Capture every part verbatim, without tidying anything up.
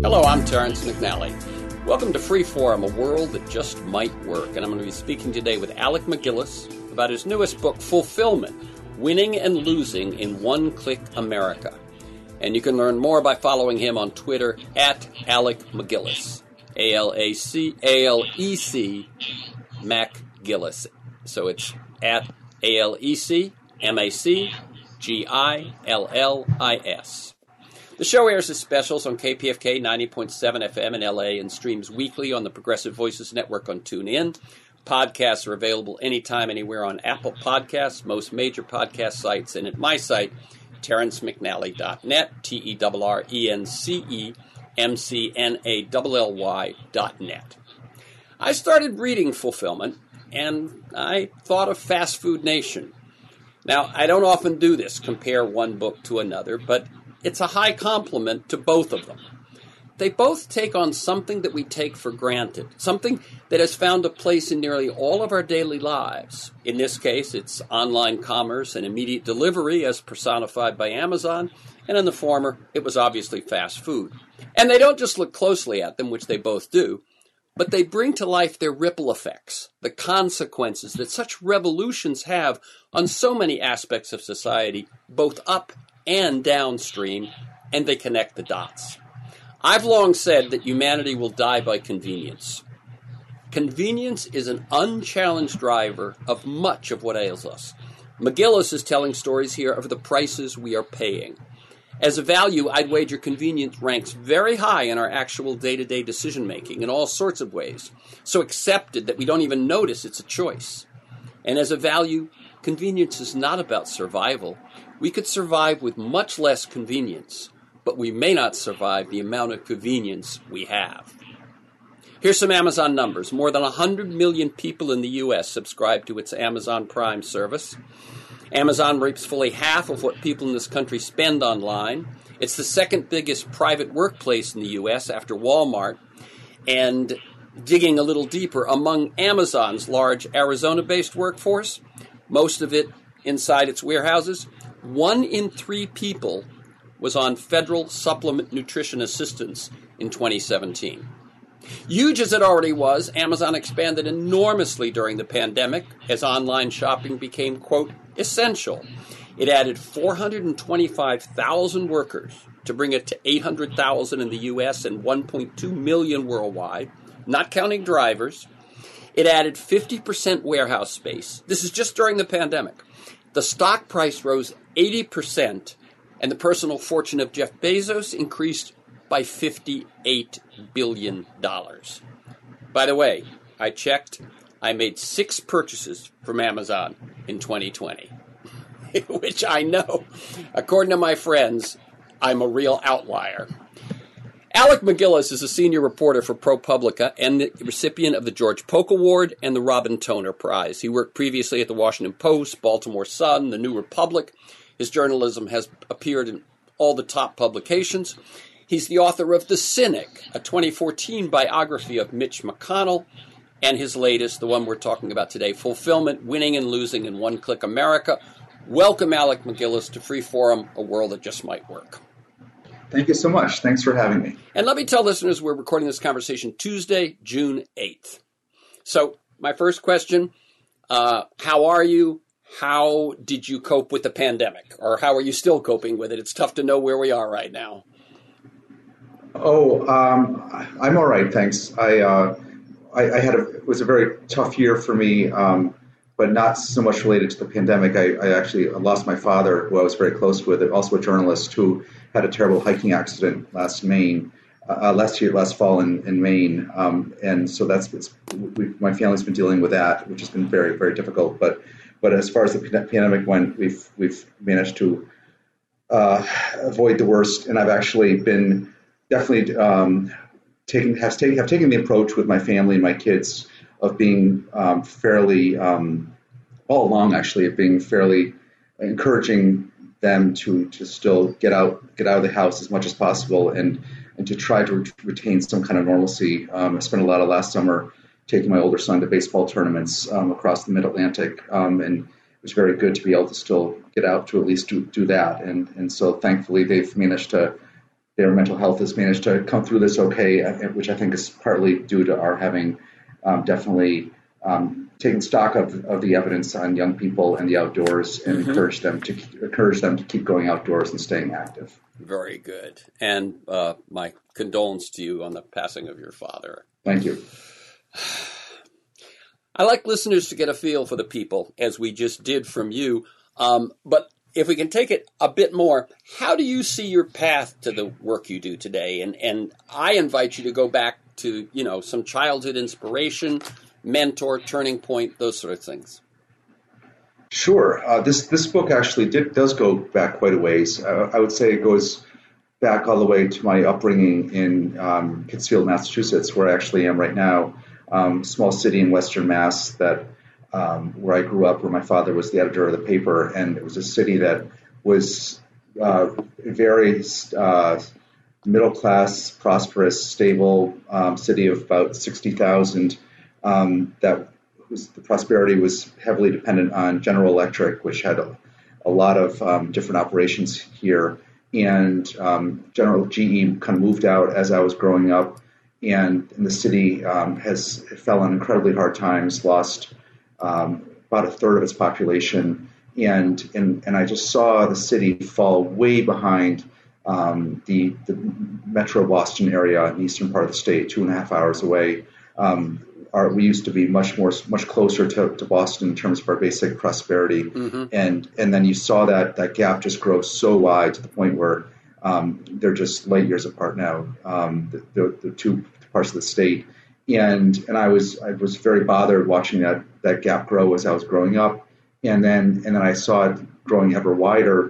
Hello, I'm Terrence McNally. Welcome to Freeform, a world that just might work. And I'm going to be speaking today with Alec MacGillis about his newest book, Fulfillment, Winning and Losing in One-Click America. And you can learn more by following him on Twitter at Alec MacGillis, A L A C A L E C MacGillis. So it's at A L E C M A C G I L L I S. The show airs as specials on K P F K ninety point seven F M in L A and streams weekly on the Progressive Voices Network on TuneIn. Podcasts are available anytime, anywhere on Apple Podcasts, most major podcast sites, and at my site, terrence mcnally dot net, T E R R E N C E M C N A L L Y dot net. I started reading Fulfillment, and I thought of Fast Food Nation. Now, I don't often do this, compare one book to another, but it's a high compliment to both of them. They both take on something that we take for granted, something that has found a place in nearly all of our daily lives. In this case, it's online commerce and immediate delivery as personified by Amazon, and in the former, it was obviously fast food. And they don't just look closely at them, which they both do, but they bring to life their ripple effects, the consequences that such revolutions have on so many aspects of society, both up and downstream, and they connect the dots. I've long said that humanity will die by convenience. Convenience is an unchallenged driver of much of what ails us. MacGillis is telling stories here of the prices we are paying. As a value, I'd wager convenience ranks very high in our actual day-to-day decision-making in all sorts of ways, so accepted that we don't even notice it's a choice. And as a value, convenience is not about survival. We could survive with much less convenience, but we may not survive the amount of convenience we have. Here's some Amazon numbers. More than one hundred million people in the U S subscribe to its Amazon Prime service. Amazon reaps fully half of what people in this country spend online. It's the second biggest private workplace in the U S after Walmart. And digging a little deeper, among Amazon's large Arizona-based workforce, most of it inside its warehouses, one in three people was on federal supplement nutrition assistance in twenty seventeen. Huge as it already was, Amazon expanded enormously during the pandemic as online shopping became, quote, essential. It added four hundred twenty-five thousand workers to bring it to eight hundred thousand in the U S and one point two million worldwide, not counting drivers. It added fifty percent warehouse space. This is just during the pandemic. The stock price rose eighty percent, and the personal fortune of Jeff Bezos increased by fifty-eight billion dollars. By the way, I checked. I made six purchases from Amazon in twenty twenty, which I know, according to my friends, I'm a real outlier. Alec MacGillis is a senior reporter for ProPublica and the recipient of the George Polk Award and the Robin Toner Prize. He worked previously at the Washington Post, Baltimore Sun, the New Republic. His journalism has appeared in all the top publications. He's the author of The Cynic, a twenty fourteen biography of Mitch McConnell, and his latest, the one we're talking about today, Fulfillment, Winning and Losing in One-Click America. Welcome, Alec MacGillis, to Freeform, a world that just might work. Thank you so much. Thanks for having me. And let me tell listeners we're recording this conversation Tuesday, June eighth. So my first question, uh, how are you? How did you cope with the pandemic? Or how are you still coping with it? It's tough to know where we are right now. Oh, um, I'm all right, thanks. I, uh, I, I had a, it was a very tough year for me, um, but not so much related to the pandemic. I, I actually lost my father, who I was very close with, also a journalist who had a terrible hiking accident last Maine, uh, last year, last fall in, in Maine. Um, and so that's, it's, we, my family's been dealing with that, which has been very, very difficult. But, but as far as the pandemic went, we've, we've managed to uh, avoid the worst. And I've actually been definitely um, taking, has taken, have taken the approach with my family and my kids of being um, fairly, um, all along actually, of being fairly encouraging them to, to still get out get out of the house as much as possible and, and to try to re- retain some kind of normalcy. Um, I spent a lot of last summer taking my older son to baseball tournaments um, across the Mid-Atlantic, um, and it was very good to be able to still get out to at least do, do that. And, and so thankfully they've managed to their mental health has managed to come through this okay, which I think is partly due to our having um, definitely um, taken stock of, of the evidence on young people and the outdoors, and mm-hmm. encourage them to encourage them to keep going outdoors and staying active. Very good. And uh, my condolence to you on the passing of your father. Thank you. I like listeners to get a feel for the people, as we just did from you. Um, but if we can take it a bit more, how do you see your path to the work you do today? And and I invite you to go back to, you know, some childhood inspiration, mentor, turning point, those sort of things. Sure. Uh, this this book actually did, does go back quite a ways. Uh, I would say it goes back all the way to my upbringing in um, Pittsfield, Massachusetts, where I actually am right now. Um, small city in Western Mass that um, where I grew up, where my father was the editor of the paper, and it was a city that was uh, very uh, middle class, prosperous, stable um, city of about sixty thousand. Um, that was the prosperity was heavily dependent on General Electric, which had a, a lot of um, different operations here, and um, General G E kind of moved out as I was growing up. And, and the city um, has fell on incredibly hard times, lost um, about a third of its population, and and and I just saw the city fall way behind um, the the Metro Boston area in the eastern part of the state, two and a half hours away. Um, our, we used to be much more much closer to, to Boston in terms of our basic prosperity, mm-hmm. and and then you saw that that gap just grow so wide to the point where Um, they're just light years apart now, um, the, the, the two parts of the state, and and I was I was very bothered watching that that gap grow as I was growing up, and then and then I saw it growing ever wider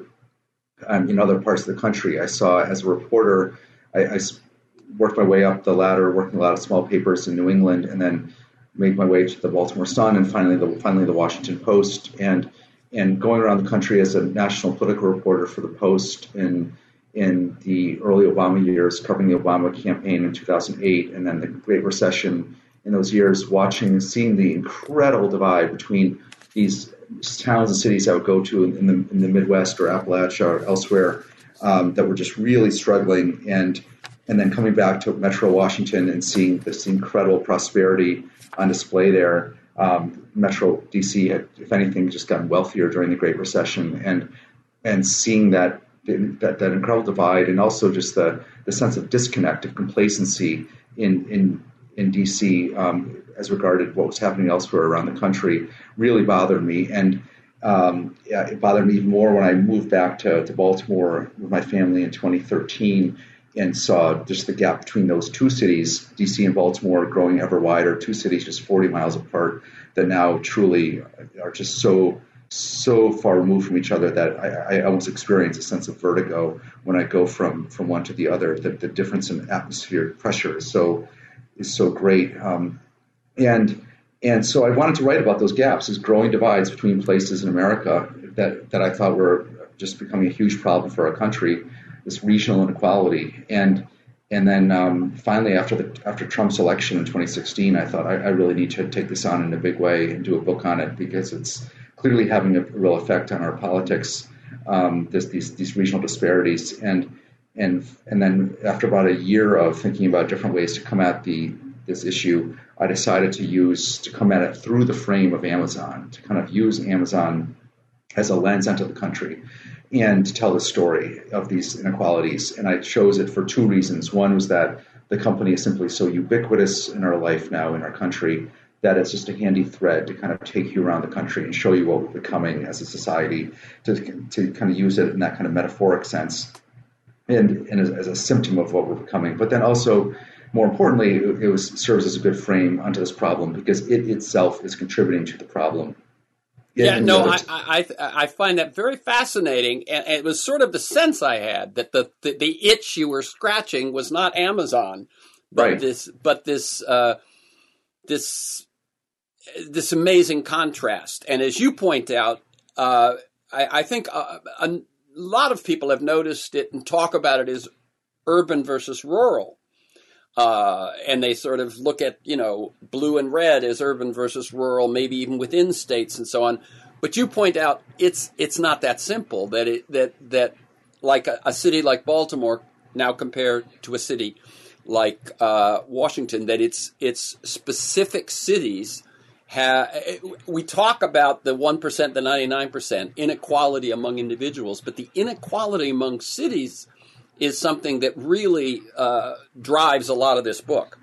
um, in other parts of the country. I saw as a reporter, I, I worked my way up the ladder, working a lot of small papers in New England, and then made my way to the Baltimore Sun, and finally the finally the Washington Post, and and going around the country as a national political reporter for the Post in in the early Obama years, covering the Obama campaign in two thousand eight, and then the Great Recession in those years, watching and seeing the incredible divide between these towns and cities I would go to in the, in the Midwest or Appalachia or elsewhere um, that were just really struggling, and and then coming back to Metro Washington and seeing this incredible prosperity on display there. Um, Metro D C had, if anything, just gotten wealthier during the Great Recession, and and seeing that that, that incredible divide, and also just the, the sense of disconnect, of complacency in in in D C um, as regarded what was happening elsewhere around the country, really bothered me. And um, yeah, it bothered me even more when I moved back to, to Baltimore with my family in twenty thirteen and saw just the gap between those two cities, D C and Baltimore, growing ever wider, two cities just forty miles apart that now truly are just so so far removed from each other that I, I almost experience a sense of vertigo when I go from, from one to the other. The, the difference in atmospheric pressure is so is so great, um, and and so I wanted to write about those gaps, these growing divides between places in America that that I thought were just becoming a huge problem for our country, this regional inequality. And and then um, finally, after the after Trump's election in twenty sixteen, I thought I, I really need to take this on in a big way and do a book on it, because it's clearly having a real effect on our politics, um, this, these these regional disparities. And and and then after about a year of thinking about different ways to come at the this issue, I decided to use to come at it through the frame of Amazon, to kind of use Amazon as a lens onto the country and to tell the story of these inequalities. And I chose it for two reasons. One was that the company is simply so ubiquitous in our life now, in our country, that it's just a handy thread to kind of take you around the country and show you what we're becoming as a society, to to kind of use it in that kind of metaphoric sense, and, and as, as a symptom of what we're becoming. But then also, more importantly, it, it was serves as a good frame onto this problem, because it itself is contributing to the problem. Yeah, no, I, I I find that very fascinating, and it was sort of the sense I had that the the, the itch you were scratching was not Amazon, but right. this but this uh, this this amazing contrast. And as you point out, uh, I, I think a, a lot of people have noticed it and talk about it as urban versus rural. Uh, and they sort of look at, you know, blue and red as urban versus rural, maybe even within states and so on. But you point out it's it's not that simple, that it that that like a, a city like Baltimore now compare to a city like uh, Washington, that it's it's specific cities. Ha- we talk about the one percent, the ninety-nine percent inequality among individuals, but the inequality among cities is something that really uh, drives a lot of this book.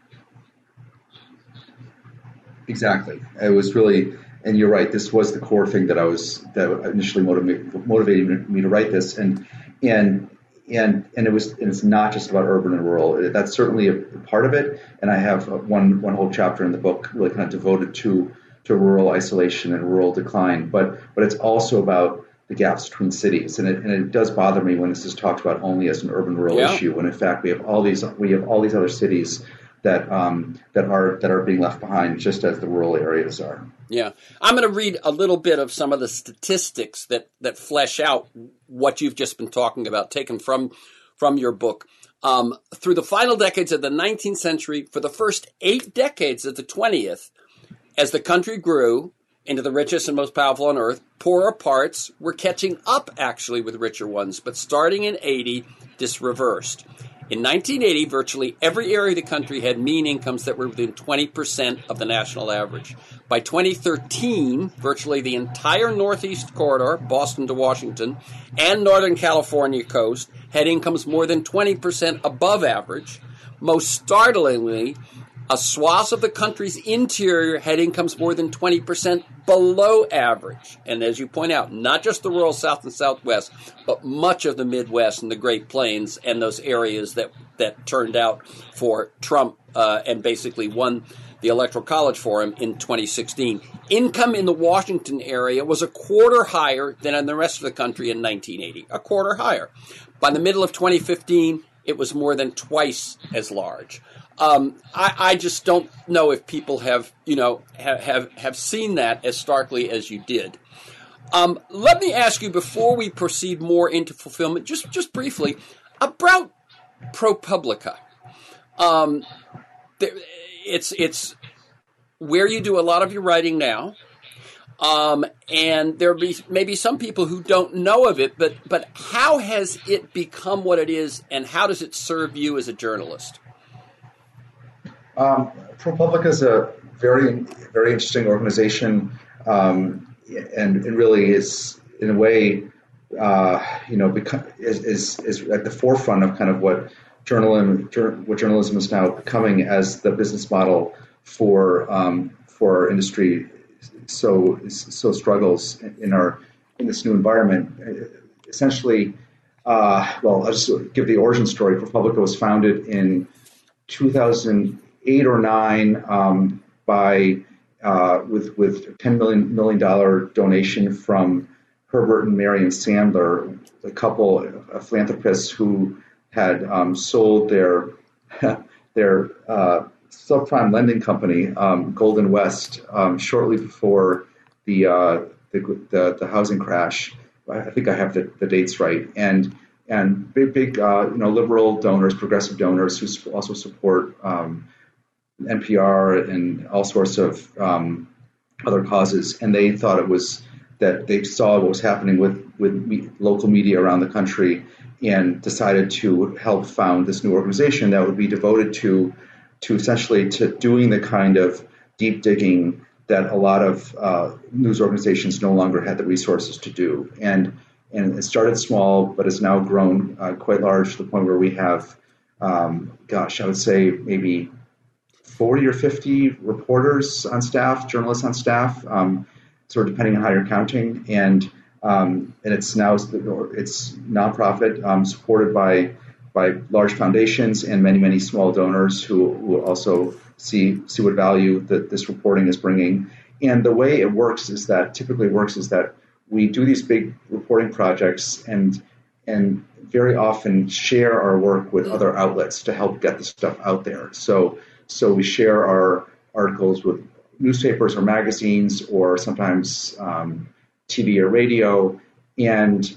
Exactly. It was really, and you're right, this was the core thing that I was, that initially motivated, motivated me to write this. And, and, and, and it was, and it's not just about urban and rural. That's certainly a part of it. And I have one, one whole chapter in the book really kind of devoted to, to rural isolation and rural decline. But, but it's also about the gaps between cities. And it, and it does bother me when this is talked about only as an urban rural yeah. issue, when in fact we have all these, we have all these other cities that um, that are that are being left behind, just as the rural areas are. Yeah, I'm going to read a little bit of some of the statistics that, that flesh out what you've just been talking about, taken from from your book. Um, through the final decades of the nineteenth century, for the first eight decades of the twentieth, as the country grew into the richest and most powerful on earth, poorer parts were catching up actually with richer ones. But starting in eighty, this reversed. In nineteen eighty, virtually every area of the country had mean incomes that were within twenty percent of the national average. By twenty thirteen, virtually the entire Northeast corridor, Boston to Washington, and Northern California coast had incomes more than twenty percent above average. Most startlingly, a swath of the country's interior had incomes more than twenty percent below average. And as you point out, not just the rural South and Southwest, but much of the Midwest and the Great Plains and those areas that, that turned out for Trump uh, and basically won the Electoral College for him in twenty sixteen. Income in the Washington area was a quarter higher than in the rest of the country in nineteen eighty, a quarter higher. By the middle of twenty fifteen, it was more than twice as large. Um, I, I just don't know if people have, you know, have, have, have seen that as starkly as you did. Um, let me ask you, before we proceed more into fulfillment, just, just briefly, about ProPublica. Um, there, it's, it's where you do a lot of your writing now. Um, and there be maybe some people who don't know of it, but, but how has it become what it is, and how does it serve you as a journalist? Um, ProPublica is a very, very interesting organization, um, and, and really is, in a way, uh, you know, become, is, is is at the forefront of kind of what journalism, what journalism is now becoming as the business model for um, for our industry. So so struggles in our in this new environment. Essentially, uh, well, I'll just give the origin story. ProPublica was founded in two thousand eight or nine um, by uh, with with a ten million million dollar donation from Herbert and Marion Sandler, a couple of philanthropists who had um, sold their their uh, subprime lending company, um, Golden West, um, shortly before the, uh, the the the housing crash. I think I have the, the dates right, and and big big uh, you know liberal donors, progressive donors who also support Um, N P R and all sorts of um, other causes, and they thought it was that they saw what was happening with with me, local media around the country, and decided to help found this new organization that would be devoted to to essentially to doing the kind of deep digging that a lot of uh, news organizations no longer had the resources to do. And and it started small, but has now grown uh, quite large to the point where we have, um, gosh, I would say maybe forty or fifty reporters on staff, journalists on staff, um, sort of depending on how you're counting. And um, and it's now it's nonprofit, um, supported by by large foundations and many many small donors who who also see see what value that this reporting is bringing. And the way it works is that typically works is that we do these big reporting projects and and very often share our work with other outlets to help get the stuff out there. So so we share our articles with newspapers or magazines, or sometimes um, T V or radio, and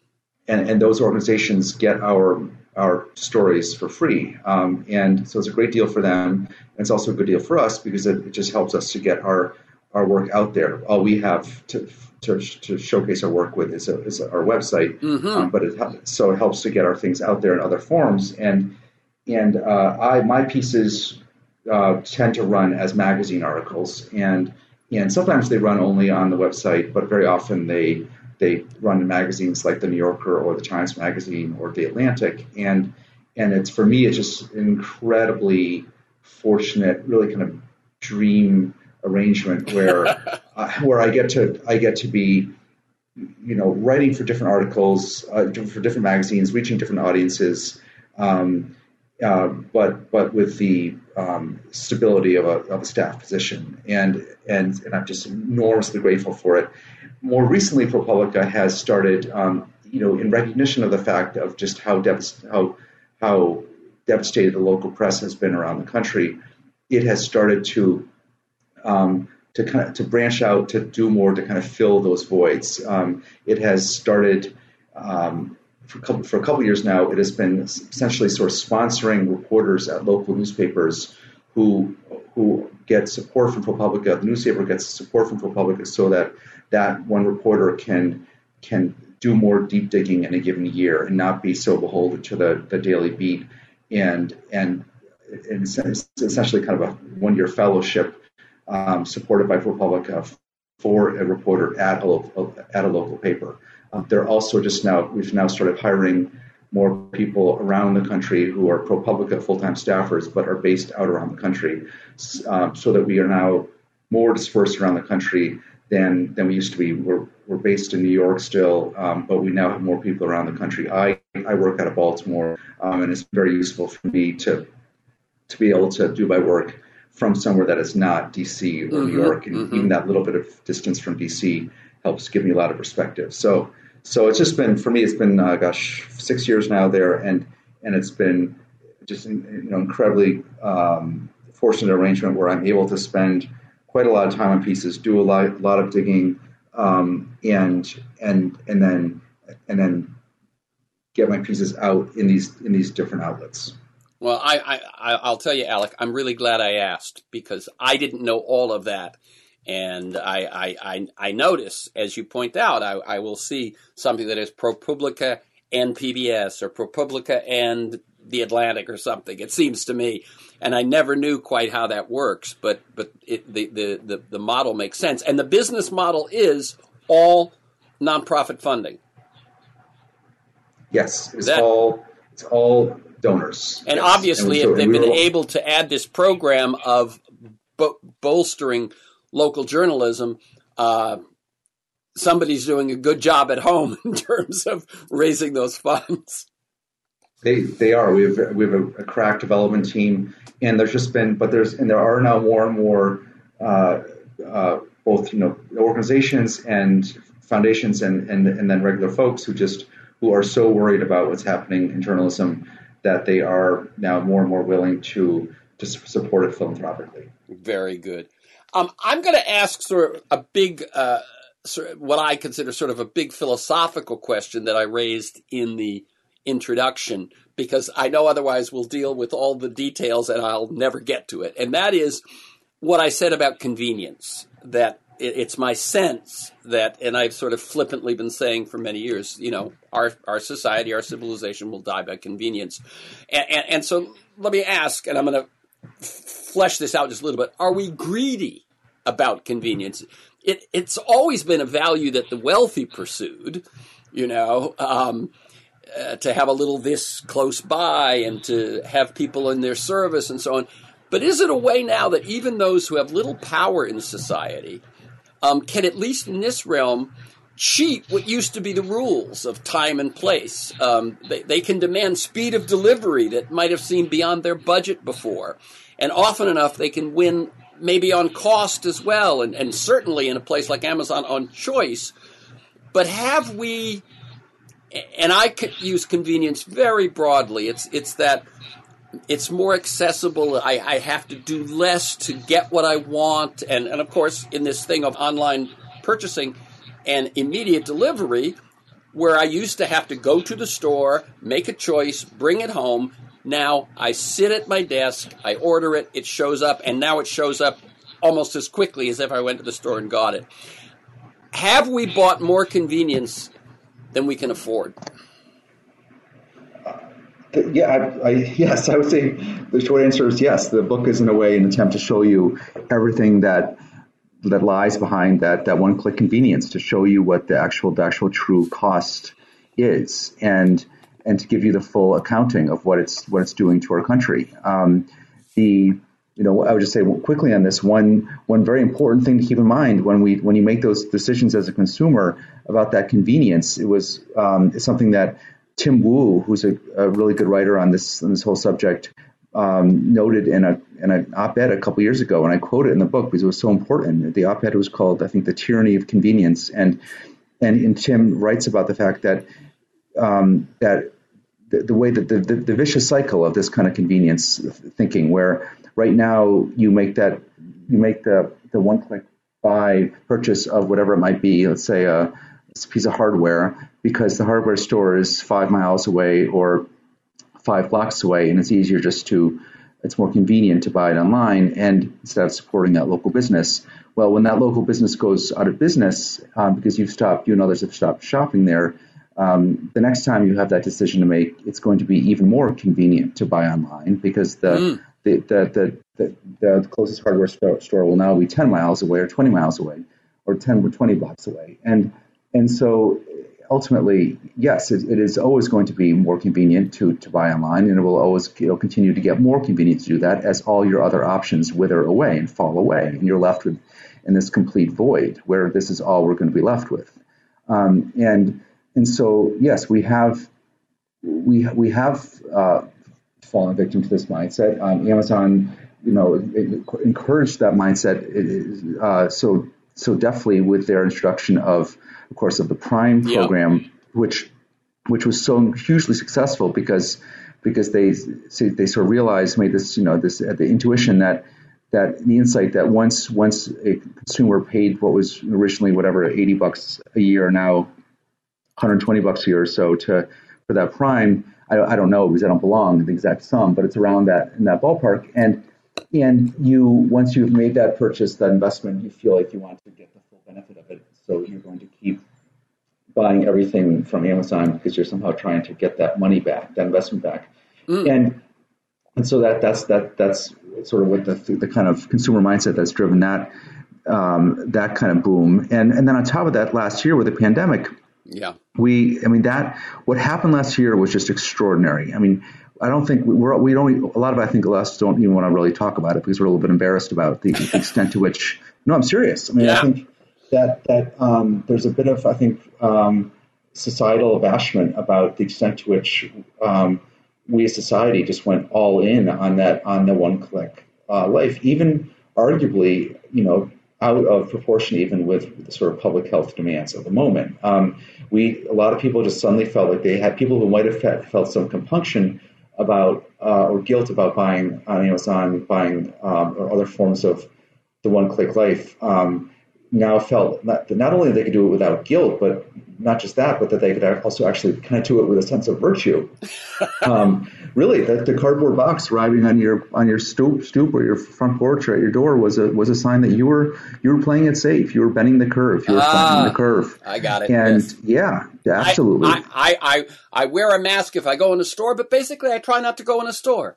and and those organizations get our our stories for free. Um, and so it's a great deal for them. And it's also a good deal for us because it, it just helps us to get our our work out there. All we have to to, to showcase our work with is, a, is our website, Mm-hmm. um, but it so it helps to get our things out there in other forms. And and uh, I my pieces uh, tend to run as magazine articles, and and sometimes they run only on the website, but very often they they run in magazines like the New Yorker or the Times Magazine or the Atlantic. And and it's for me, it's just an incredibly fortunate, really kind of dream arrangement where uh, where I get to I get to be, you know, writing for different articles, uh, for different magazines, reaching different audiences, um, uh, but but with the um, stability of a of a staff position, and and and I'm just enormously grateful for it. More recently, ProPublica has started, um, you know, in recognition of the fact of just how devast- how how devastated the local press has been around the country. It has started to um, to kind of to branch out, to do more, to kind of fill those voids. Um, it has started um, for, a couple, for a couple of years now. It has been essentially sort of sponsoring reporters at local newspapers who who get support from ProPublica. The newspaper gets support from ProPublica so that that one reporter can can do more deep digging in a given year and not be so beholden to the, the daily beat, and and, and it's essentially kind of a one-year fellowship um, supported by ProPublica for a reporter at a local, at a local paper. Um, they're also just now we've now started hiring more people around the country who are ProPublica full-time staffers but are based out around the country, um, so that we are now more dispersed around the country than than we used to be. We're we're based in New York still, um, but we now have more people around the country. I, I work out of Baltimore, um, and it's very useful for me to to be able to do my work from somewhere that is not D C or mm-hmm, New York, and mm-hmm. even that little bit of distance from D C helps give me a lot of perspective. So so it's just been, for me, it's been uh, gosh six years now there, and and it's been just you know incredibly um, fortunate arrangement where I'm able to spend quite a lot of time on pieces, do a lot, a lot of digging, um, and and and then and then get my pieces out in these in these different outlets. Well, I, I I'll tell you, Alec, I'm really glad I asked, because I didn't know all of that, and I I I, I notice, as you point out, I, I will see something that is ProPublica and P B S or ProPublica and the Atlantic or something. It seems to me. And I never knew quite how that works, but but it, the, the, the, the model makes sense. And the business model is all nonprofit funding. Yes, it's that, all it's all donors. And yes. obviously, and so, if they've we been were, able to add this program of bo- bolstering local journalism, uh, somebody's doing a good job at home in terms of raising those funds. They they are. We have we have a, a crack development team, and there's just been, but there's and there are now more and more uh, uh, both you know organizations and foundations and, and and then regular folks who just who are so worried about what's happening in journalism that they are now more and more willing to to support it philanthropically. Very good. Um, I'm going to ask sort of a big, uh, sort of what I consider sort of a big philosophical question that I raised in the introduction, because I know otherwise we'll deal with all the details and I'll never get to it. And that is what I said about convenience, that it's my sense that, and I've sort of flippantly been saying for many years, you know, our, our society, our civilization will die by convenience. And, and, and so let me ask, and I'm going to flesh this out just a little bit. Are we greedy about convenience? It, it's always been a value that the wealthy pursued, you know, um, Uh, to have a little this close by and to have people in their service and so on. But is it a way now that even those who have little power in society um, can, at least in this realm, cheat what used to be the rules of time and place? Um, they, they can demand speed of delivery that might have seemed beyond their budget before. And often enough, they can win maybe on cost as well, and, and certainly in a place like Amazon on choice. But have we... And I could use convenience very broadly. It's it's that it's more accessible. I, I have to do less to get what I want. And, and, of course, in this thing of online purchasing and immediate delivery, where I used to have to go to the store, make a choice, bring it home. Now I sit at my desk, I order it, it shows up, and now it shows up almost as quickly as if I went to the store and got it. Have we bought more convenience than we can afford? Yeah, I, I, yes, I would say the short answer is yes. The book is in a way an attempt to show you everything that that lies behind that that one-click convenience, to show you what the actual the actual true cost is, and and to give you the full accounting of what it's what it's doing to our country. Um, the you know I would just say quickly on this one one very important thing to keep in mind when we when you make those decisions as a consumer about that convenience. It was um, it's something that Tim Wu, who's a, a really good writer on this on this whole subject, um, noted in a in an op-ed a couple years ago, and I quote it in the book because it was so important. The op-ed was called, I think, "The Tyranny of Convenience," and and, and Tim writes about the fact that um, that the, the way that the, the the vicious cycle of this kind of convenience thinking, where right now you make that you make the the one-click buy purchase of whatever it might be, let's say a, a piece of hardware, because the hardware store is five miles away or five blocks away, and it's easier just to, it's more convenient to buy it online and instead of supporting that local business. Well, when that local business goes out of business, um, because you've stopped, you and others have stopped shopping there, um, the next time you have that decision to make, it's going to be even more convenient to buy online because the mm. the, the, the, the, the closest hardware store, store will now be ten miles away or twenty miles away or ten or twenty blocks away. And and so ultimately, yes, it, it is always going to be more convenient to, to buy online, and it will always it'll continue to get more convenient to do that as all your other options wither away and fall away, and you're left with in this complete void where this is all we're going to be left with. Um, and and so, yes, we have we we have uh, fallen victim to this mindset. Um, Amazon, you know, encouraged that mindset uh, so so deftly with their introduction of. Of course, of the Prime program, yep. which which was so hugely successful because because they they sort of realized, made this you know this uh, the intuition that that the insight that once once a consumer paid what was originally whatever eighty bucks a year, now one hundred twenty bucks a year or so to for that Prime, I, I don't know because I don't belong in the exact sum, but it's around that in that ballpark. And and you once you've made that purchase, that investment, you feel like you want to get the full benefit of it. So you're going to keep buying everything from Amazon because you're somehow trying to get that money back, that investment back, mm. and and so that that's that that's sort of what the the kind of consumer mindset that's driven that um, that kind of boom. And and then on top of that, last year with the pandemic, yeah, we I mean that what happened last year was just extraordinary. I mean. I don't think we're, we don't, a lot of, I think, us don't even want to really talk about it because we're a little bit embarrassed about the, the extent to which, no, I'm serious. I mean, yeah. I think that, that um, there's a bit of, I think, um, societal abashment about the extent to which um, we as society just went all in on that, on the one click uh, life, even arguably, you know, out of proportion even with the sort of public health demands of the moment. Um, we, a lot of people just suddenly felt like they had, people who might have felt some compunction about uh, or guilt about buying on Amazon, buying um, or other forms of the one-click life, um, now felt not, that not only they could do it without guilt, but not just that, but that they could also actually kind of do it with a sense of virtue. um, really, that the cardboard box arriving on your on your stoop, stoop or your front porch or at your door was a was a sign that you were you were playing it safe. You were bending the curve. You were ah, flattening the curve. I got it. And yes. yeah, absolutely. I, I, I, I wear a mask if I go in a store, but basically I try not to go in a store.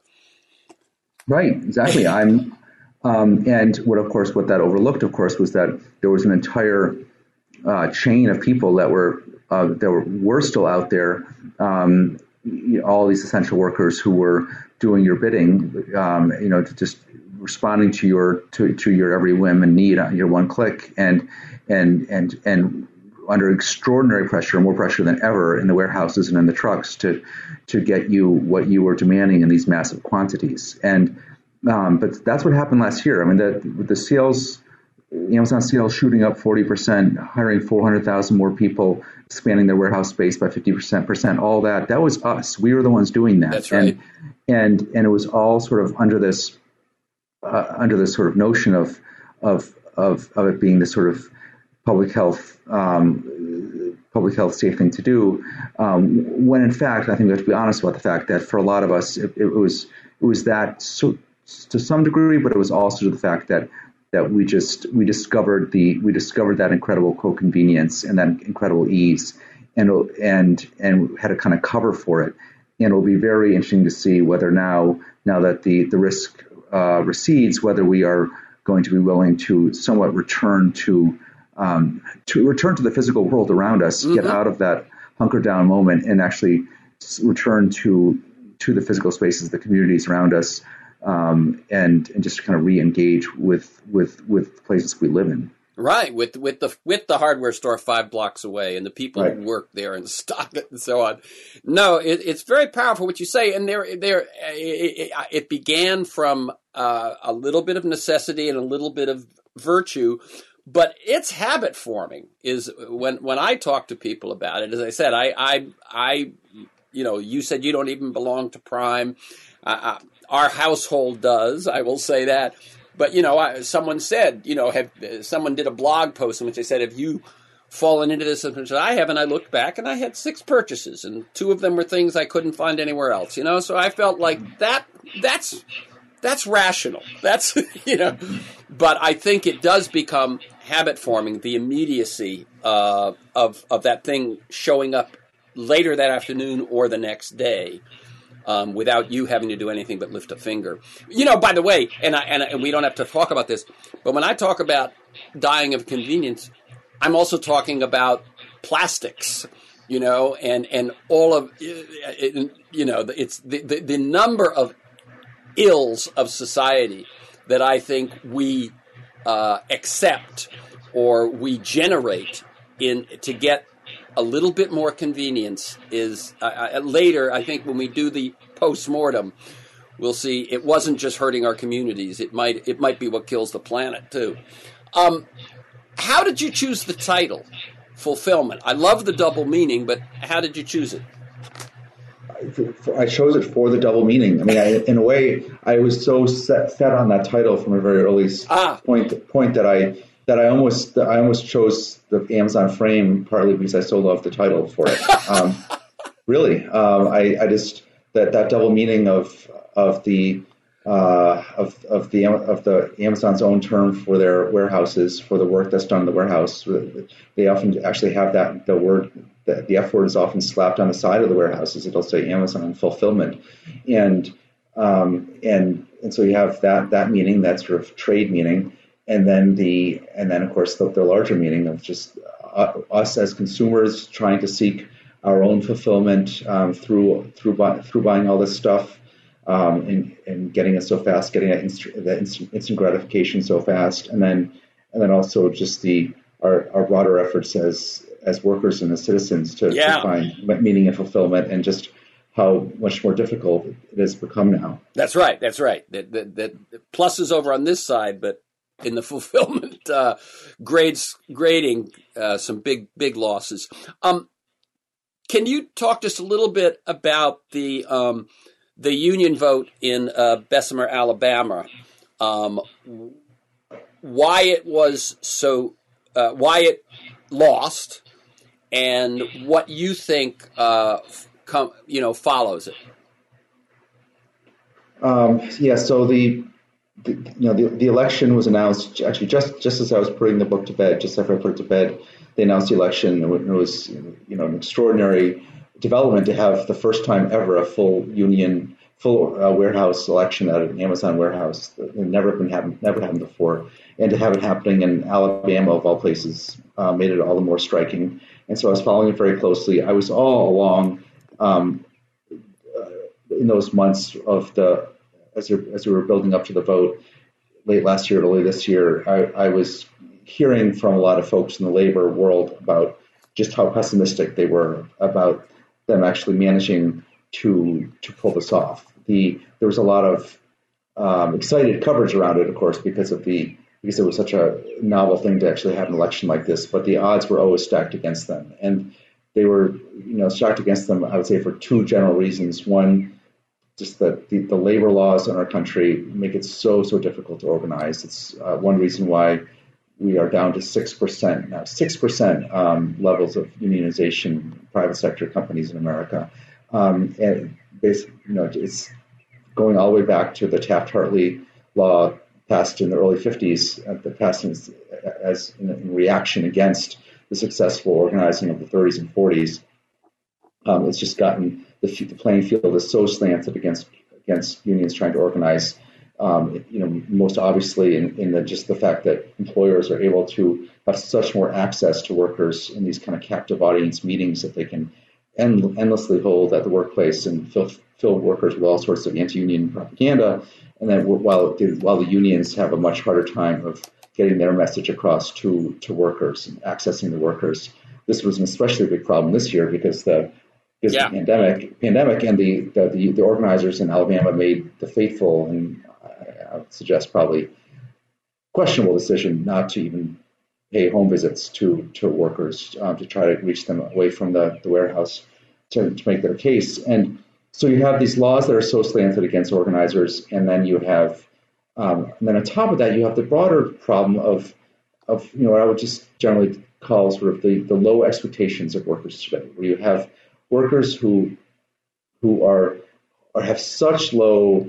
Right. Exactly. I'm. Um, and what, of course, what that overlooked, of course, was that there was an entire uh, chain of people that were uh, that were, were still out there. Um, all these essential workers who were doing your bidding, um, you know, just responding to your to, to your every whim and need on your one click, and and and and under extraordinary pressure, more pressure than ever in the warehouses and in the trucks to to get you what you were demanding in these massive quantities. And Um, but that's what happened last year. I mean, the, the sales, Amazon sales shooting up forty percent, hiring four hundred thousand more people, expanding their warehouse space by fifty percent, percent, all that. That was us. We were the ones doing that. That's right. And, and, and it was all sort of under this, uh, under this sort of notion of, of, of, of it being this sort of public health, um, public health safe thing to do. Um, when in fact, I think we have to be honest about the fact that for a lot of us, it, it was, it was that so, to some degree, but it was also the fact that that we just we discovered the we discovered that incredible co-convenience and that incredible ease, and and and had a kind of cover for it. And it'll be very interesting to see whether now now that the the risk uh, recedes, whether we are going to be willing to somewhat return to um, to return to the physical world around us, mm-hmm. get out of that hunker down moment, and actually return to to the physical spaces, the communities around us, um, and and just kind of re-engage with with with places we live in. Right, with with the with the hardware store five blocks away, and the people right. who work there and stock it and so on. No, it, it's very powerful what you say, and there there it, it began from uh, a little bit of necessity and a little bit of virtue, but it's habit forming. Is when when I talk to people about it. As I said, I I I you know, you said you don't even belong to Prime. Uh, our household does. I will say that. But, you know, I, someone said, you know, have uh, someone did a blog post in which they said, have you fallen into this? And I have, and I looked back and I had six purchases, and two of them were things I couldn't find anywhere else, you know? So I felt like that, that's, that's rational. That's, you know, but I think it does become habit forming, the immediacy uh, of, of that thing showing up later that afternoon or the next day. Um, without you having to do anything but lift a finger. You know, by the way, and, I, and, and we don't have to talk about this, but when I talk about dying of convenience, I'm also talking about plastics, you know, and, and all of, you know, it's the, the, the number of ills of society that I think we uh, accept or we generate in to get a little bit more convenience is uh, uh, later. I think when we do the post-mortem, we'll see it wasn't just hurting our communities. It might it might be what kills the planet too. Um, how did you choose the title, Fulfillment? I love the double meaning, but how did you choose it? I chose it for the double meaning. I mean, I, in a way, I was so set, set on that title from a very early ah. point point that I. That I almost I almost chose the Amazon frame partly because I so love the title for it. Um, really, um, I, I just that, that double meaning of of the uh, of of the of the Amazon's own term for their warehouses, for the work that's done in the warehouse. They often actually have that the word the, the F word is often slapped on the side of the warehouses. It'll say Amazon fulfillment, and um, and and so you have that that meaning, that sort of trade meaning. And then the, and then of course the, the larger meaning of just uh, us as consumers trying to seek our own fulfillment um, through through buy, through buying all this stuff um, and, and getting it so fast, getting that instant, that instant, instant gratification so fast, and then and then also just the our, our broader efforts as as workers and as citizens to, yeah. to find meaning and fulfillment, and just how much more difficult it has become now. That's right. That's right. That that, that plus is over on this side, but in the fulfillment uh, grades grading, uh, some big big losses. Um, can you talk just a little bit about the um, the union vote in uh, Bessemer, Alabama? Um, why it was so, uh, why it lost, and what you think uh, com- you know follows it. Um, yeah. So the. The, you know, the, the election was announced actually just, just as I was putting the book to bed, just after I put it to bed. They announced the election. It was, you know, an extraordinary development to have the first time ever a full union, full uh, warehouse election at an Amazon warehouse. It never been happened, never happened before, and to have it happening in Alabama of all places uh, made it all the more striking. And so I was following it very closely. I was all along um, uh, in those months of the. As, as we were building up to the vote late last year, early this year, I, I was hearing from a lot of folks in the labor world about just how pessimistic they were about them actually managing to to pull this off. The there was a lot of um, excited coverage around it, of course, because of the because it was such a novel thing to actually have an election like this. But the odds were always stacked against them, and they were you know stacked against them. I would say for two general reasons. One, just that the, the labor laws in our country make it so, so difficult to organize. It's uh, one reason why we are down to six percent now, six percent um, levels of unionization in private sector companies in America. Um, and basically, you know, it's going all the way back to the Taft-Hartley law passed in the early fifties, uh, passed as, as in, in reaction against the successful organizing of the thirties and forties. Um, it's just gotten the, the playing field is so slanted against against unions trying to organize. Um, you know, most obviously in, in the, just the fact that employers are able to have such more access to workers in these kind of captive audience meetings that they can end, endlessly hold at the workplace and fill, fill workers with all sorts of anti-union propaganda. And then while while the unions have a much harder time of getting their message across to, to workers and accessing the workers, this was an especially big problem this year because the because yeah. the pandemic pandemic and the, the the the organizers in Alabama made the fateful and I would suggest probably questionable decision not to even pay home visits to, to workers um, to try to reach them away from the, the warehouse to, to make their case. And so you have these laws that are so slanted against organizers, and then you have, um, and then on top of that, you have the broader problem of, of you know, what I would just generally call sort of the, the low expectations of workers today, where you have workers who who are or have such low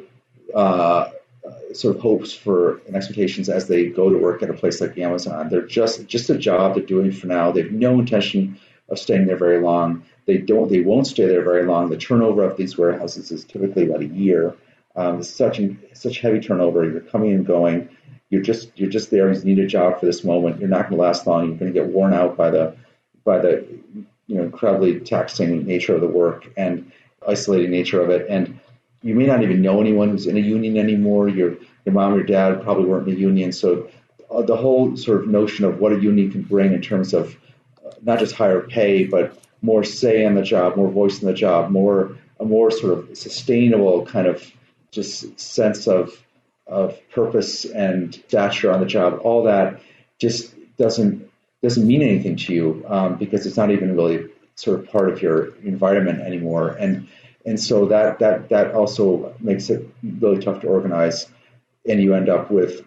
uh, sort of hopes for and expectations as they go to work at a place like Amazon. They're just just a job they're doing for now. They have no intention of staying there very long. They don't. They won't stay there very long. The turnover of these warehouses is typically about a year. Um, it's such such heavy turnover. You're coming and going. You're just you're just there. You need a job for this moment. You're not going to last long. You're going to get worn out by the by the you know incredibly taxing nature of the work and isolating nature of it. And you may not even know anyone who's in a union anymore. Your your mom or dad probably weren't in a union. So uh, the whole sort of notion of what a union can bring in terms of uh, not just higher pay, but more say in the job, more voice in the job, more a more sort of sustainable kind of just sense of of purpose and stature on the job. All that just doesn't doesn't mean anything to you um, because it's not even really sort of part of your environment anymore. And And so that, that that also makes it really tough to organize, and you end up with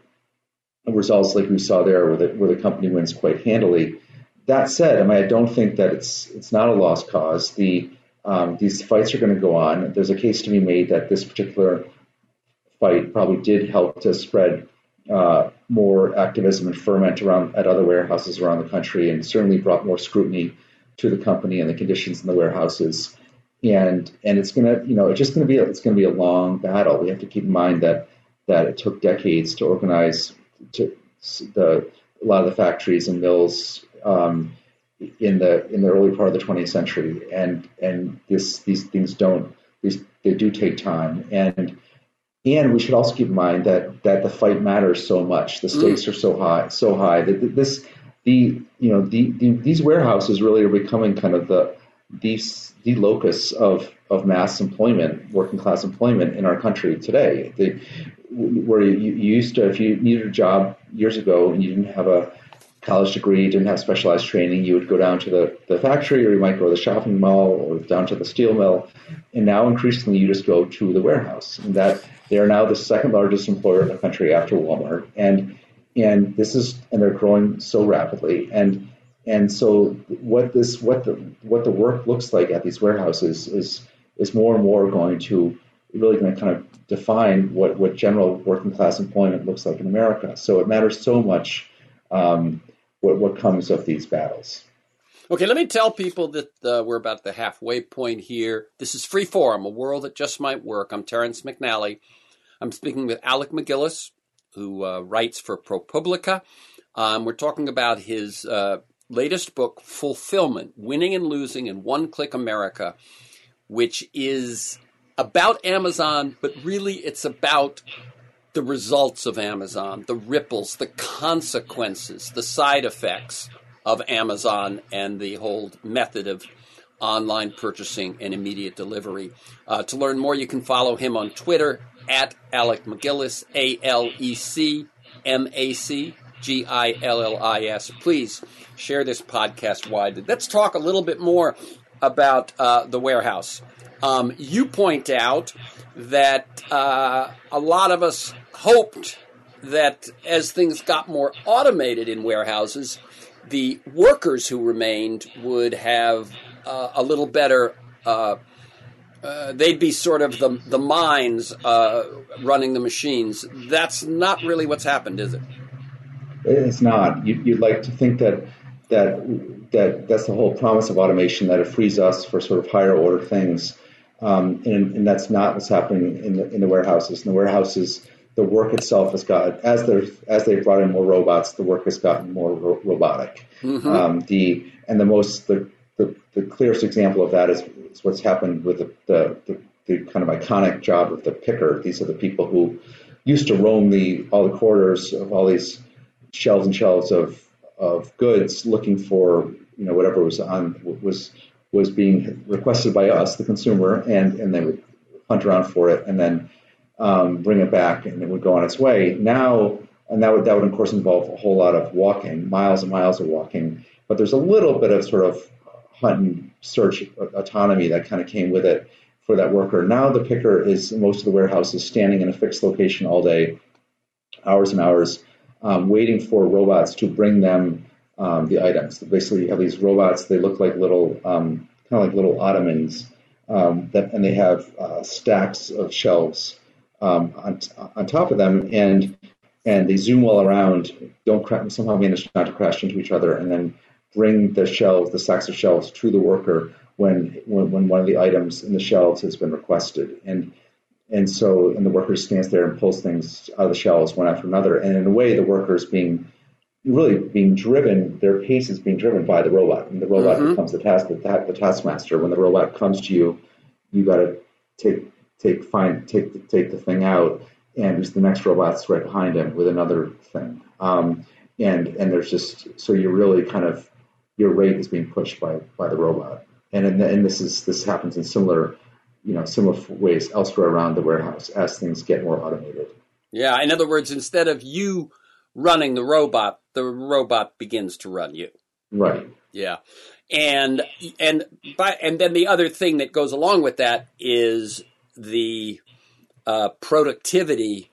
results like we saw there, where the, where the company wins quite handily. That said, I mean, I don't think that it's it's not a lost cause. The um, these fights are going to go on. There's a case to be made that this particular fight probably did help to spread uh, more activism and ferment around at other warehouses around the country, and certainly brought more scrutiny to the company and the conditions in the warehouses. And and it's gonna you know it's just gonna be a, it's gonna be a long battle. We have to keep in mind that that it took decades to organize to the a lot of the factories and mills um, in the in the early part of the twentieth century. And and this these things don't these they do take time. And and we should also keep in mind that that the fight matters so much. The stakes mm. are so high so high that this the you know the, the these warehouses really are becoming kind of the these the locus of, of mass employment, working class employment in our country today. The, where you, you used to, if you needed a job years ago and you didn't have a college degree, didn't have specialized training, you would go down to the, the factory, or you might go to the shopping mall or down to the steel mill. And now increasingly you just go to the warehouse. And that they are now the second largest employer in the country after Walmart. And and this is and they're growing so rapidly. And And so what this what the what the work looks like at these warehouses is is more and more going to really going to kind of define what, what general working class employment looks like in America. So it matters so much um, what what comes of these battles. Okay, let me tell people that uh, we're about the halfway point here. This is Freeform, a world that just might work. I'm Terrence McNally. I'm speaking with Alec MacGillis, who uh, writes for ProPublica. Um, we're talking about his uh, latest book, Fulfillment, Winning and Losing in One-Click America, which is about Amazon, but really it's about the results of Amazon, the ripples, the consequences, the side effects of Amazon and the whole method of online purchasing and immediate delivery. Uh, to learn more, you can follow him on Twitter at Alec MacGillis, A L E C M A C G I L L I S. Please share this podcast widely. Let's talk a little bit more about uh, the warehouse. Um, you point out that uh, a lot of us hoped that as things got more automated in warehouses, the workers who remained would have uh, a little better uh, uh, they'd be sort of the the minds uh, running the machines. That's not really what's happened, is it? It's not. You, you'd like to think that that that that's the whole promise of automation, that it frees us for sort of higher order things, um, and, and that's not what's happening in the in the warehouses. In the warehouses, the work itself has got as they as they've brought in more robots, the work has gotten more ro- robotic. Mm-hmm. Um, the and the most the, the, the clearest example of that is, is what's happened with the, the, the, the kind of iconic job of the picker. These are the people who used to roam the all the corridors of all these shelves and shelves of of goods, looking for you know whatever was on was was being requested by us, the consumer, and and they would hunt around for it and then um, bring it back, and it would go on its way. Now, and that would that would of course involve a whole lot of walking, miles and miles of walking. But there's a little bit of sort of hunt and search autonomy that kind of came with it for that worker. Now the picker is in most of the warehouses standing in a fixed location all day, hours and hours. Um, waiting for robots to bring them um, the items. Basically, you have these robots. They look like little, um, kind of like little ottomans, um, that, and they have uh, stacks of shelves um, on, on top of them, and and they zoom all around. Don't cra- somehow manage not to crash into each other, and then bring the shelves, the stacks of shelves, to the worker when when, when one of the items in the shelves has been requested. And And so, and the worker stands there and pulls things out of the shelves one after another. And in a way, the worker is being really being driven, their pace is being driven by the robot. And the robot mm-hmm. becomes the task, the, the taskmaster. When the robot comes to you, you got to take, take, find, take, the, take the thing out, and the next robot's right behind him with another thing. Um, and, and there's just, so you're really kind of, your rate is being pushed by, by the robot. And, in the, and this is, this happens in similar you know, similar ways elsewhere around the warehouse as things get more automated. Yeah, in other words, instead of you running the robot, the robot begins to run you. Right. Yeah. And and by, and then the other thing that goes along with that is the uh, productivity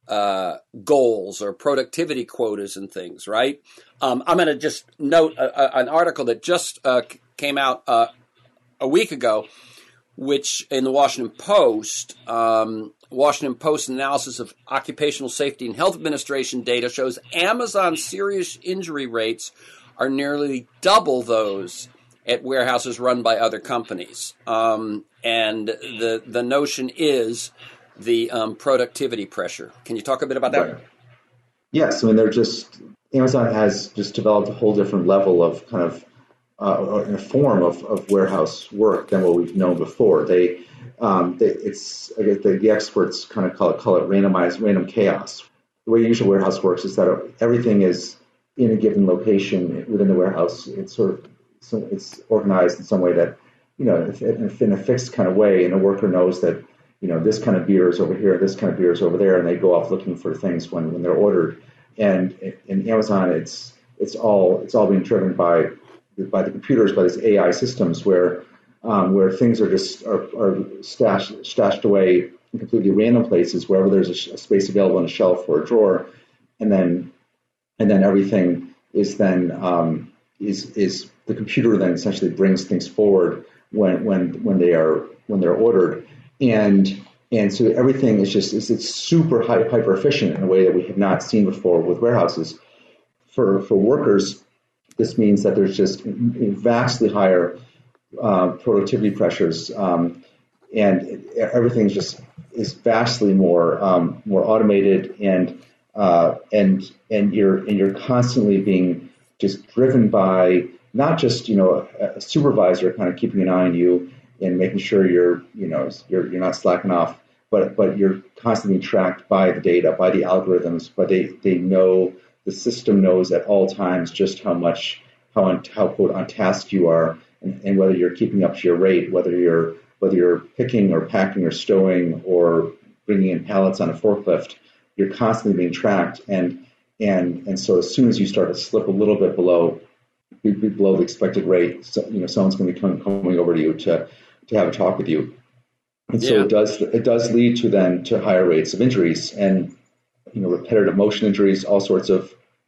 uh, goals or productivity quotas and things, right? Um, I'm going to just note a, a, an article that just uh, came out uh, a week ago, which in the Washington Post, um, Washington Post analysis of Occupational Safety and Health Administration data shows Amazon's serious injury rates are nearly double those at warehouses run by other companies. Um, and the the notion is the um, productivity pressure. Can you talk a bit about that? Right. Yes, I mean, they're just, Amazon has just developed a whole different level of kind of Uh, in a form of, of warehouse work than what we've known before. They, um, they it's I guess the, the experts kind of call it call it randomized random chaos. The way usual warehouse works is that everything is in a given location within the warehouse. It's sort of so it's organized in some way that you know in a fixed kind of way, and the worker knows that you know this kind of beer is over here, this kind of beer is over there, and they go off looking for things when, when they're ordered. And in Amazon, it's it's all it's all being driven by by the computers, by these A I systems where um, where things are just are, are stashed stashed away in completely random places, wherever there's a, a space available in a shelf or a drawer, and then and then everything is then um, is is the computer then essentially brings things forward when when when they are when they're ordered, and and so everything is just is it's super high, hyper efficient in a way that we have not seen before with warehouses. For for workers, this means that there's just vastly higher uh, productivity pressures, um, and everything just is vastly more um, more automated, and uh, and and you're and you're constantly being just driven by not just you know a, a supervisor kind of keeping an eye on you and making sure you're you know you're you're not slacking off, but but you're constantly tracked by the data, by the algorithms, but they they know. The system knows at all times just how much, how on, how quote on task you are, and, and whether you're keeping up to your rate, whether you're whether you're picking or packing or stowing or bringing in pallets on a forklift. You're constantly being tracked, and and and so as soon as you start to slip a little bit below below the expected rate, so, you know someone's going to be coming, coming over to you to to have a talk with you, and so yeah. it does it does lead to then to higher rates of injuries and you know repetitive motion injuries, all sorts of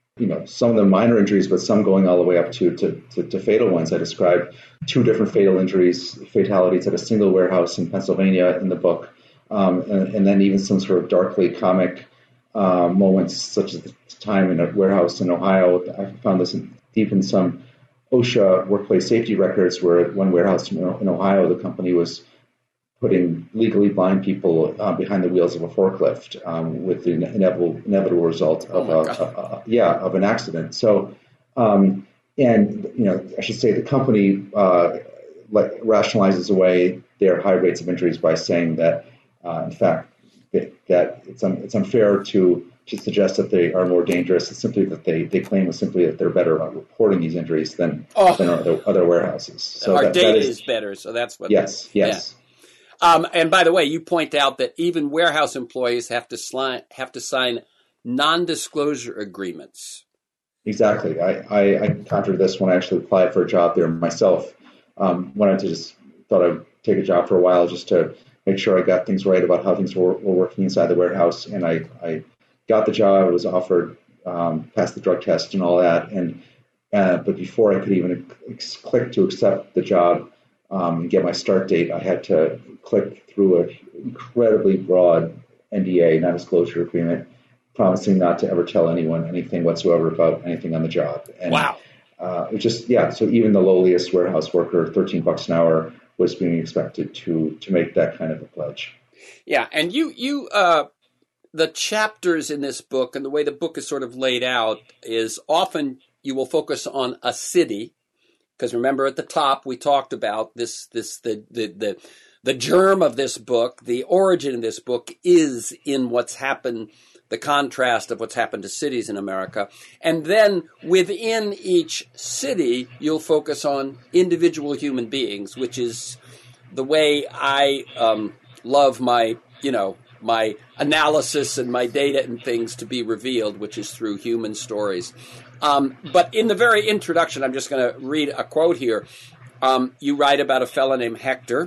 you know, some of them minor injuries, but some going all the way up to, to, to, to fatal ones. I described two different fatal injuries, fatalities at a single warehouse in Pennsylvania in the book, um, and, and then even some sort of darkly comic uh, moments, such as the time in a warehouse in Ohio. I found this in, deep in some OSHA workplace safety records, where at one warehouse in, in Ohio, the company was putting legally blind people uh, behind the wheels of a forklift, um, with the inevitable inevitable result of oh a, a, a yeah of an accident. So, um, and you know, I should say the company uh, like rationalizes away their high rates of injuries by saying that, uh, in fact, that, that it's un, it's unfair to to suggest that they are more dangerous. It's simply that they, they claim is simply that they're better at reporting these injuries than oh. than other, other warehouses. So our that, data that is, is better. So that's what. Yes. Yes. Yeah. Um, and by the way, you point out that even warehouse employees have to sli- have to sign non-disclosure agreements. Exactly. I, I, I encountered this when I actually applied for a job there myself. Um, wanted to just thought I'd take a job for a while just to make sure I got things right about how things were, were working inside the warehouse. And I, I got the job. I was offered, um, passed the drug test and all that. And uh, but before I could even ex- click to accept the job, Um, and get my start date, I had to click through an incredibly broad N D A, non-disclosure agreement, promising not to ever tell anyone anything whatsoever about anything on the job. And, wow. Uh, it just, yeah, so even the lowliest warehouse worker, thirteen bucks an hour, was being expected to to make that kind of a pledge. Yeah, and you, you, uh, the chapters in this book and the way the book is sort of laid out is often you will focus on a city. Because remember, at the top we talked about this, this the, the the the germ of this book, the origin of this book is in what's happened, the contrast of what's happened to cities in America, and then within each city you'll focus on individual human beings, which is the way I um, love my you know my analysis and my data and things to be revealed, which is through human stories. Um, but in the very introduction, I'm just going to read a quote here. Um, you write about a fellow named Hector,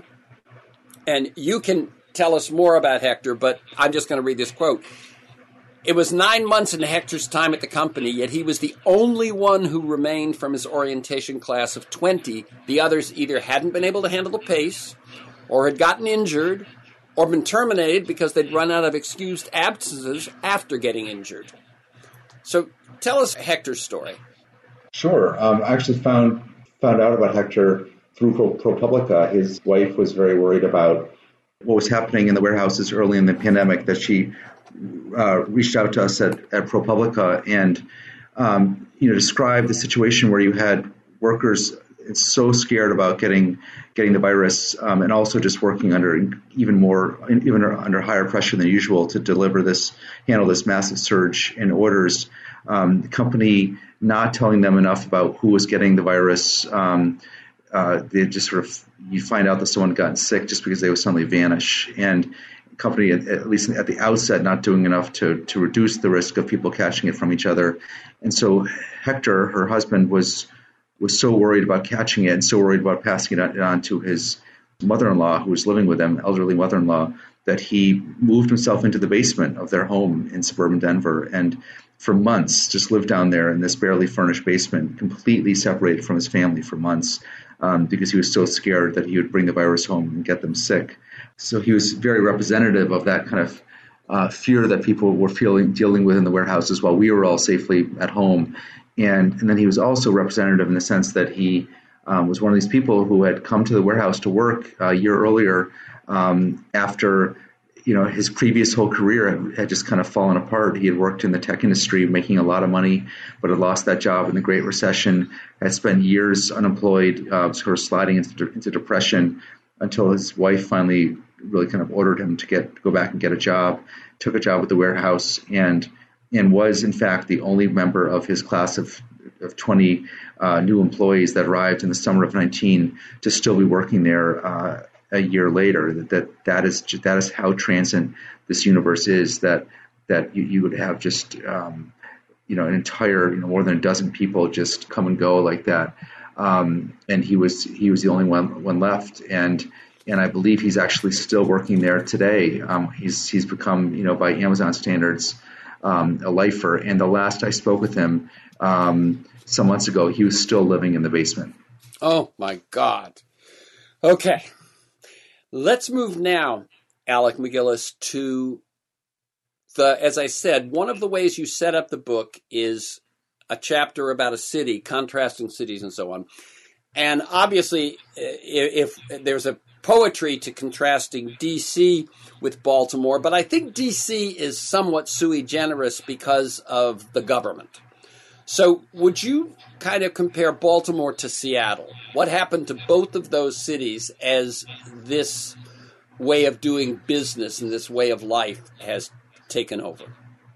and you can tell us more about Hector, but I'm just going to read this quote. It was nine months into Hector's time at the company, yet he was the only one who remained from his orientation class of twenty. The others either hadn't been able to handle the pace, or had gotten injured, or been terminated because they'd run out of excused absences after getting injured. So tell us Hector's story. Sure. Um, I actually found found out about Hector through ProPublica. His wife was very worried about what was happening in the warehouses early in the pandemic, that she uh, reached out to us at, at ProPublica and um, you know described the situation where you had workers so scared about getting getting the virus, um, and also just working under even more, even under higher pressure than usual to deliver this, handle this massive surge in orders. Um, the company not telling them enough about who was getting the virus. Um, uh, they just sort of, you find out that someone had gotten sick just because they would suddenly vanish. And the company, at, at least at the outset, not doing enough to, to reduce the risk of people catching it from each other. And so Hector, her husband, was was so worried about catching it and so worried about passing it on to his mother-in-law, who was living with him, elderly mother-in-law, that he moved himself into the basement of their home in suburban Denver and for months just lived down there in this barely furnished basement, completely separated from his family for months, um, because he was so scared that he would bring the virus home and get them sick. So he was very representative of that kind of uh, fear that people were feeling, dealing with in the warehouses while we were all safely at home. And, and then he was also representative in the sense that he um, was one of these people who had come to the warehouse to work a year earlier um, after, you know, his previous whole career had, had just kind of fallen apart. He had worked in the tech industry, making a lot of money, but had lost that job in the Great Recession, had spent years unemployed, uh, sort of sliding into, into depression until his wife finally really kind of ordered him to get go back and get a job, took a job at the warehouse, and and was, in fact, the only member of his class of, of twenty uh, new employees that arrived in the summer of nineteen to still be working there uh, a year later. That, that that is that is how transient this universe is. That that you, you would have just um, you know an entire you know more than a dozen people just come and go like that. Um, and he was he was the only one one left. And and I believe he's actually still working there today. Um, he's he's become, you know by Amazon standards, um, a lifer. And the last I spoke with him um, some months ago, he was still living in the basement. Oh, my God. Okay. Let's move now, Alec MacGillis, to the, as I said, one of the ways you set up the book is a chapter about a city, contrasting cities and so on. And obviously, if, if there's a poetry to contrasting D C with Baltimore, but I think D C is somewhat sui generis because of the government. So would you kind of compare Baltimore to Seattle? What happened to both of those cities as this way of doing business and this way of life has taken over?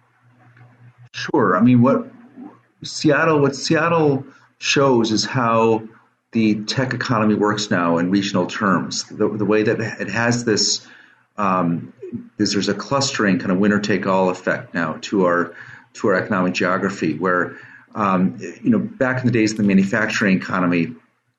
Sure. I mean, what Seattle, what Seattle shows is how the tech economy works now in regional terms. The, the way that it has this, um, is there's a clustering kind of winner-take-all effect now to our to our economic geography, where um, you know back in the days of the manufacturing economy,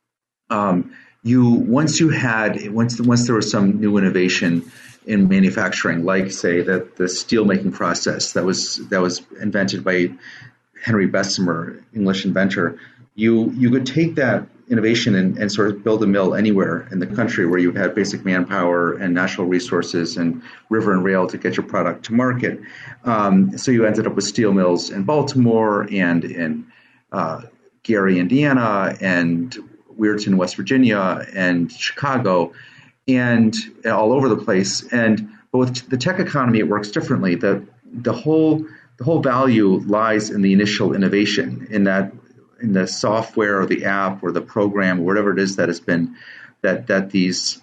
um, you once you had once once there was some new innovation in manufacturing, like say that the steel making process that was that was invented by Henry Bessemer, English inventor, you you could take that innovation and, and sort of build a mill anywhere in the country where you had basic manpower and natural resources and river and rail to get your product to market. Um, so you ended up with steel mills in Baltimore and in uh, Gary, Indiana, and Weirton, West Virginia, and Chicago, and all over the place. And but with the tech economy, it works differently. The the whole the whole value lies in the initial innovation, in that in the software or the app or the program or whatever it is that has been that that these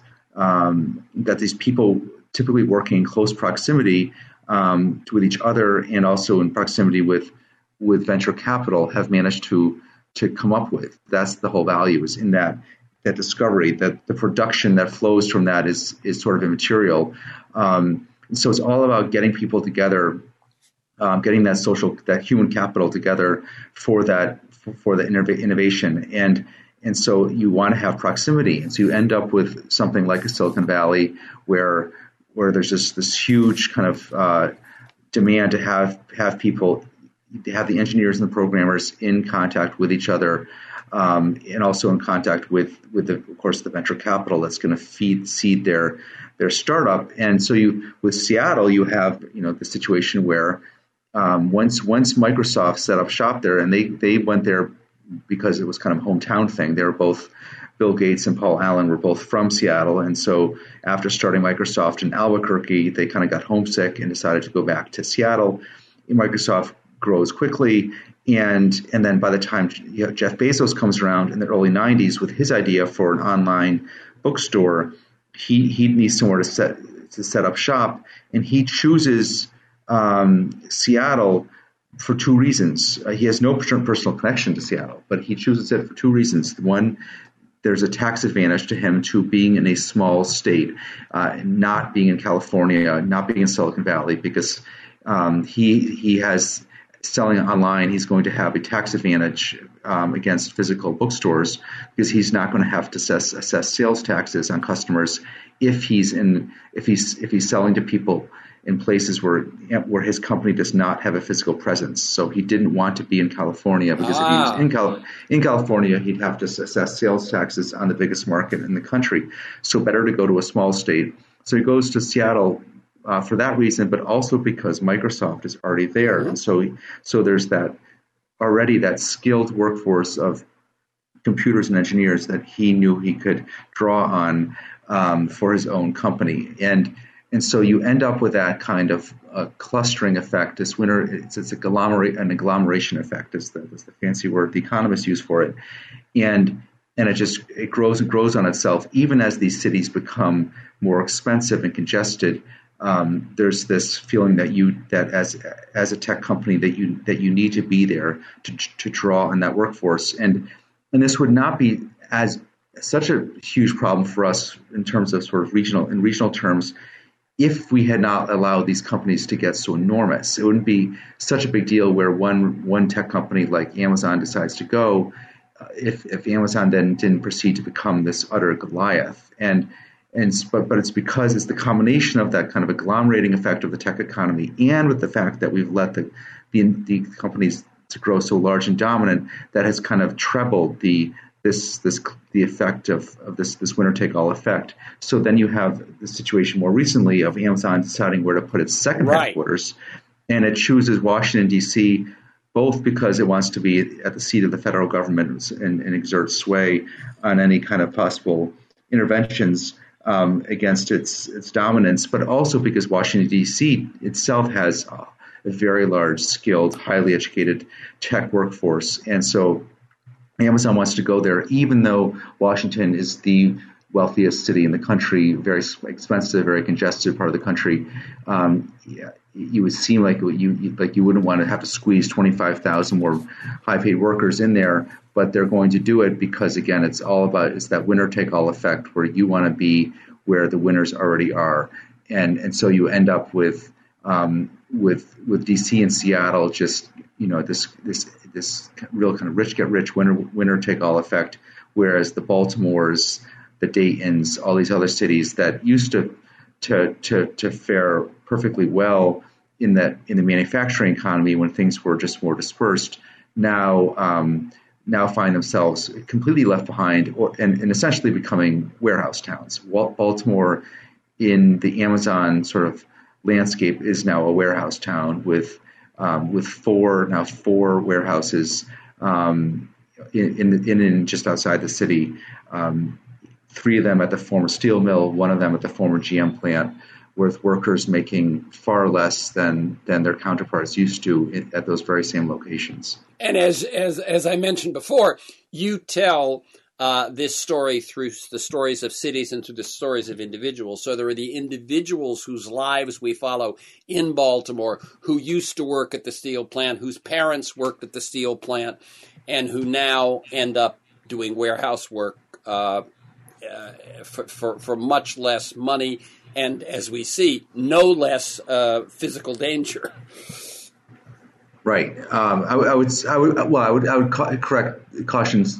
um, that these people typically working in close proximity um, with each other and also in proximity with with venture capital have managed to to come up with. That's the whole value, is in that that discovery. That the production that flows from that is is sort of immaterial. Um, and so it's all about getting people together, um, getting that social, that human capital together for that. for the innovation. And and so you want to have proximity. And so you end up with something like a Silicon Valley where where there's just this huge kind of uh, demand to have have people, to have the engineers and the programmers in contact with each other, um, and also in contact with, with the, of course, the venture capital that's going to feed seed their their startup. And so you with Seattle, you have you know the situation where Um, once once Microsoft set up shop there, and they, they went there because it was kind of a hometown thing. They were both, Bill Gates and Paul Allen were both from Seattle, and so after starting Microsoft in Albuquerque, they kind of got homesick and decided to go back to Seattle. Microsoft grows quickly, and and then by the time you know, Jeff Bezos comes around in the early nineties with his idea for an online bookstore, he he needs somewhere to set to set up shop, and he chooses Um, Seattle for two reasons. Uh, he has no personal connection to Seattle, but he chooses it for two reasons. One, there's a tax advantage to him to being in a small state, uh, not being in California, not being in Silicon Valley, because um, he he has selling online. He's going to have a tax advantage um, against physical bookstores because he's not going to have to assess, assess sales taxes on customers if he's in if he's if he's selling to people in places where where his company does not have a physical presence. So he didn't want to be in California because ah. if he was in, Cal- in California, he'd have to assess sales taxes on the biggest market in the country. So better to go to a small state. So he goes to Seattle uh, for that reason, but also because Microsoft is already there. Mm-hmm. And so, so there's that already that skilled workforce of computers and engineers that he knew he could draw on um, for his own company. And And so you end up with that kind of uh, clustering effect. This winter, it's, it's a agglomerate, an agglomeration effect is the, is the fancy word the economists use for it. And and it just it grows and grows on itself. Even as these cities become more expensive and congested, um, there's this feeling that you that as as a tech company that you that you need to be there to to draw on that workforce. And and this would not be as such a huge problem for us in terms of sort of regional in regional terms. If we had not allowed these companies to get so enormous, it wouldn't be such a big deal where one one tech company like Amazon decides to go, uh, if, if Amazon then didn't proceed to become this utter Goliath. And And but but it's because it's the combination of that kind of agglomerating effect of the tech economy, and with the fact that we've let the the, the companies to grow so large and dominant, that has kind of trebled the this this the effect of, of this this winner take all effect. So then you have the situation more recently of Amazon deciding where to put its second right. headquarters, and it chooses Washington D C both because it wants to be at the seat of the federal government and, and exert sway on any kind of possible interventions um, against its its dominance, but also because Washington D C itself has a, a very large, skilled, highly educated tech workforce, and so Amazon wants to go there, even though Washington is the wealthiest city in the country, very expensive, very congested part of the country. Um, yeah, you would seem like you like you wouldn't want to have to squeeze twenty-five thousand more high-paid workers in there, but they're going to do it because, again, it's all about it's that winner-take-all effect where you want to be where the winners already are, and and so you end up with um, with with D C and Seattle just you know this this this real kind of rich get rich winner winner take all effect, whereas the Baltimores, the Daytons, all these other cities that used to to to to fare perfectly well in that in the manufacturing economy when things were just more dispersed, now um, now find themselves completely left behind, or and, and essentially becoming warehouse towns. Baltimore, in the Amazon sort of landscape, is now a warehouse town with um, with four now four warehouses um, in, in in in just outside the city. Um, three of them at the former steel mill, one of them at the former G M plant, with workers making far less than than their counterparts used to in, at those very same locations. And as as as I mentioned before, you tell uh, this story through the stories of cities and through the stories of individuals. So there are the individuals whose lives we follow in Baltimore, who used to work at the steel plant, whose parents worked at the steel plant, and who now end up doing warehouse work uh, uh, for, for for much less money. And as we see, no less uh, physical danger. Right. Um, I, I would. I would. Well, I would. I would ca- correct cautions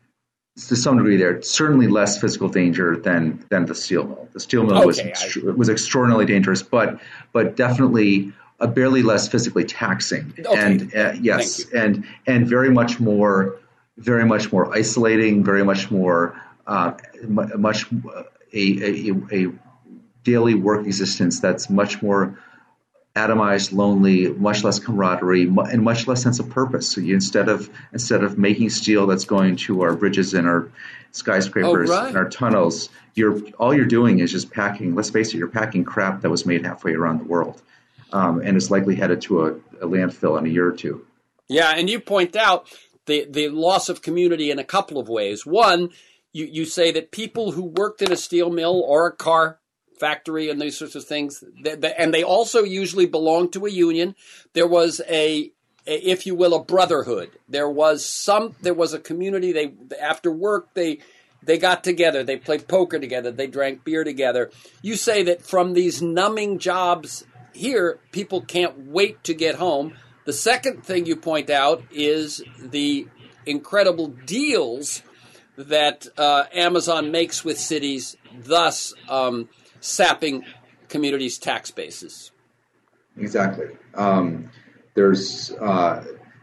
to some degree. There, certainly less physical danger than than the steel mill. The steel mill okay, was extre- was extraordinarily dangerous, but but definitely a barely less physically taxing. Okay. And uh, yes, and and very much more, very much more isolating. Very much more, uh, much a a. a, a daily work existence that's much more atomized, lonely, much less camaraderie, and much less sense of purpose. So you instead of instead of making steel that's going to our bridges and our skyscrapers oh, right. and our tunnels, you're all you're doing is just packing. Let's face it, you're packing crap that was made halfway around the world, um, and is likely headed to a, a landfill in a year or two. Yeah, and you point out the the loss of community in a couple of ways. One, you you say that people who worked in a steel mill or a car factory and these sorts of things, and they also usually belong to a union. There was a, a, if you will, a brotherhood. There was some. There was a community. They after work they they got together. They played poker together. They drank beer together. You say that from these numbing jobs here, people can't wait to get home. The second thing you point out is the incredible deals that uh, Amazon makes with cities, thus um, sapping communities' tax bases. Exactly. Um, there's uh,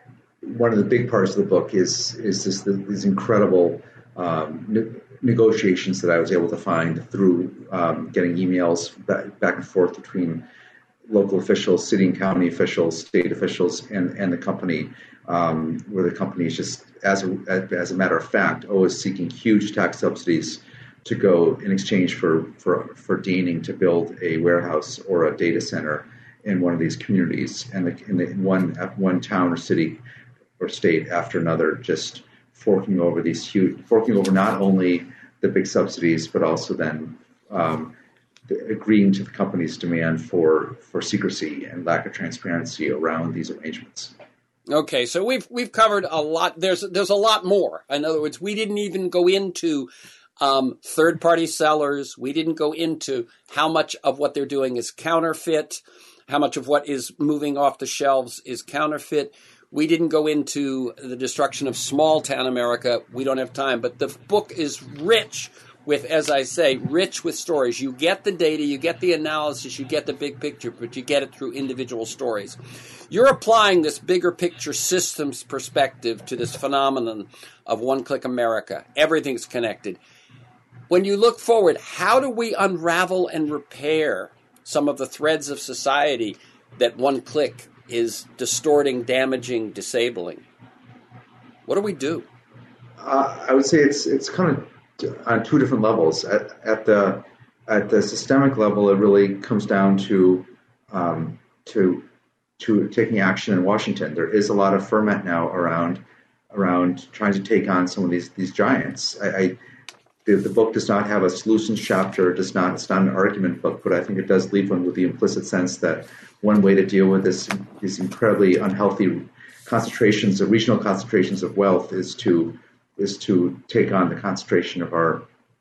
one of the big parts of the book is is this the, these incredible um, ne- negotiations that I was able to find through um, getting emails back, back and forth between local officials, city and county officials, state officials, and, and the company, um, where the company is just, as a, as a matter of fact, always seeking huge tax subsidies to go in exchange for, for, for deigning to build a warehouse or a data center in one of these communities, and the, in, the, in one one town or city or state after another, just forking over these huge, forking over not only the big subsidies, but also then um, agreeing to the company's demand for, for secrecy and lack of transparency around these arrangements. Okay, so we've we've covered a lot. There's there's a lot more. In other words, we didn't even go into um, third-party sellers. We didn't go into how much of what they're doing is counterfeit, how much of what is moving off the shelves is counterfeit. We didn't go into the destruction of small-town America. We don't have time. But the book is rich with, as I say, rich with stories. You get the data, you get the analysis, you get the big picture, but you get it through individual stories. You're applying this bigger picture systems perspective to this phenomenon of One Click America. Everything's connected. When you look forward, how do we unravel and repair some of the threads of society that one click is distorting, damaging, disabling? What do we do? Uh, I would say it's it's kind of on two different levels. At, at the at the systemic level, it really comes down to um, to to taking action in Washington. There is a lot of ferment now around around trying to take on some of these these giants. I, I the, the book does not have a solutions chapter. It does not. It's not an argument book, but I think it does leave one with the implicit sense that one way to deal with this these incredibly unhealthy concentrations, of regional concentrations of wealth, is to is to take on the concentration of our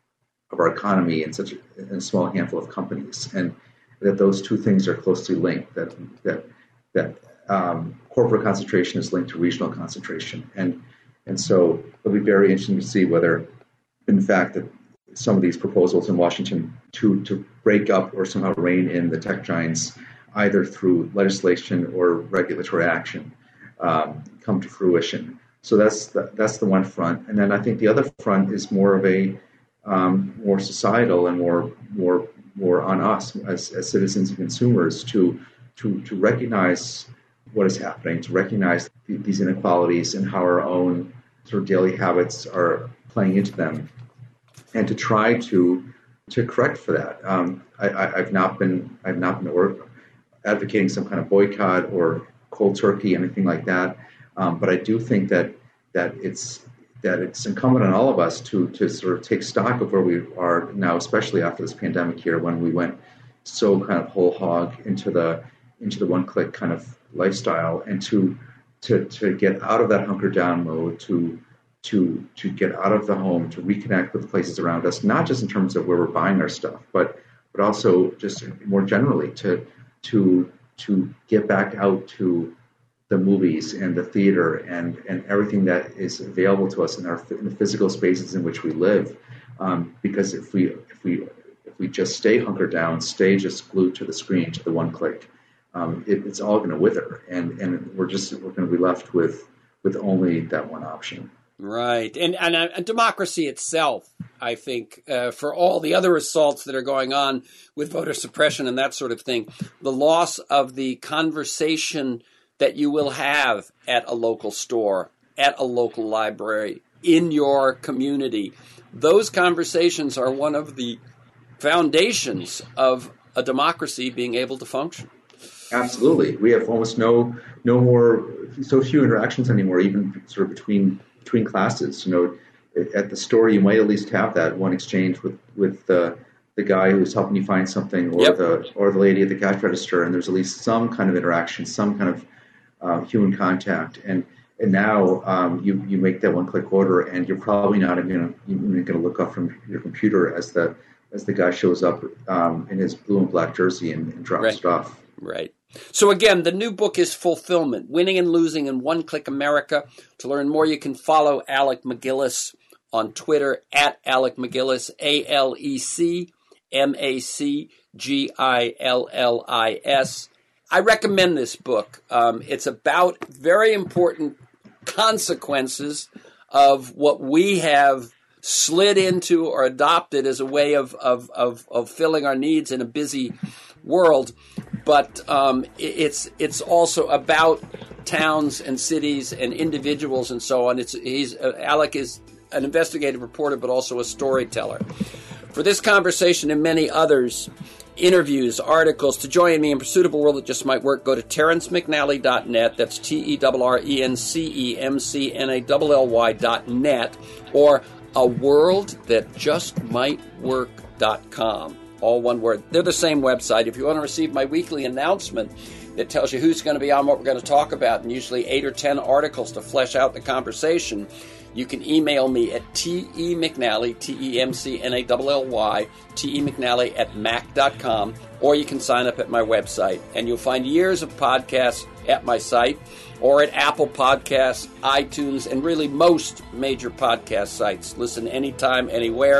of our economy in such a, in a small handful of companies, and that those two things are closely linked. That that that um, corporate concentration is linked to regional concentration, and and so it'll be very interesting to see whether, in fact, that some of these proposals in Washington to to break up or somehow rein in the tech giants, either through legislation or regulatory action, um, come to fruition. So that's the, that's the one front, and then I think the other front is more of a um, more societal and more more more on us as, as citizens and consumers to to to recognize what is happening, to recognize th- these inequalities and how our own sort of daily habits are playing into them, and to try to to correct for that. Um, I, I, I've not been I've not been or, advocating some kind of boycott or cold turkey, anything like that. Um, but I do think that that it's that it's incumbent on all of us to to sort of take stock of where we are now, especially after this pandemic year, when we went so kind of whole hog into the into the one click kind of lifestyle, and to to to get out of that hunker down mode, to to to get out of the home, to reconnect with the places around us, not just in terms of where we're buying our stuff, but but also just more generally to to to get back out to the movies and the theater and, and everything that is available to us in our in the physical spaces in which we live. Um, because if we if we if we just stay hunkered down, stay just glued to the screen, to the one click, um, it, it's all going to wither, and and we're just we're going to be left with with only that one option. Right, and and, uh, and democracy itself, I think, uh, for all the other assaults that are going on with voter suppression and that sort of thing, the loss of the conversation that you will have at a local store, at a local library, in your community. Those conversations are one of the foundations of a democracy being able to function. Absolutely. We have almost no no more, so few interactions anymore, even sort of between between classes. You know, at the store, you might at least have that one exchange with, with the the guy who's helping you find something, or yep. the or the lady at the cash register, and there's at least some kind of interaction, some kind of Uh, human contact, and and now um, you you make that one click order, and you're probably not even going to look up from your computer as the as the guy shows up um, in his blue and black jersey and, and drops right. it off. Right. So again, the new book is Fulfillment: Winning and Losing in One Click America. To learn more, you can follow Alec MacGillis on Twitter at Alec MacGillis, A L E C M A C G I L L I S. I recommend this book. Um, it's about very important consequences of what we have slid into or adopted as a way of of of, of filling our needs in a busy world. But um, it's it's also about towns and cities and individuals and so on. It's he's uh, Alec is an investigative reporter, but also a storyteller. For this conversation and many others, interviews, articles, to join me in pursuit of a world that just might work, go to terrence mcnally dot net. That's T E R R E N C E M C N A L L Y dot net, or a world that just might work dot com. All one word. They're the same website. If you want to receive my weekly announcement that tells you who's going to be on, what we're going to talk about, and usually eight or ten articles to flesh out the conversation, you can email me at temcnally, T E M C N A L L Y, temcnally at mac dot com, or you can sign up at my website. And you'll find years of podcasts at my site, or at Apple Podcasts, iTunes, and really most major podcast sites. Listen anytime, anywhere.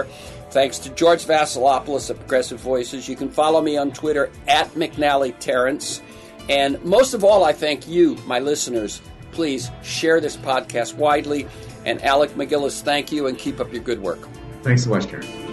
Thanks to George Vasilopoulos of Progressive Voices. You can follow me on Twitter at McNally Terrence. And most of all, I thank you, my listeners. Please share this podcast widely. And Alec MacGillis, thank you, and keep up your good work. Thanks so much, Karen.